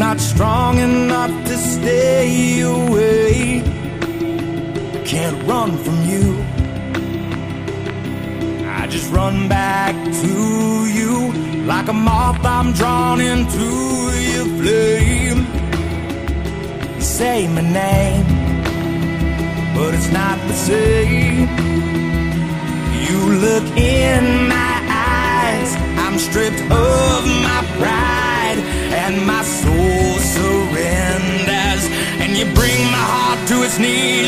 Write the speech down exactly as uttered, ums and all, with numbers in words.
not strong enough to stay away. I can't run from you, I just run back to you. Like a moth I'm drawn into your flame. You say my name, but it's not the same. You look in my eyes, I'm stripped of my pride, and my soul surrenders. And you bring my heart to its knees.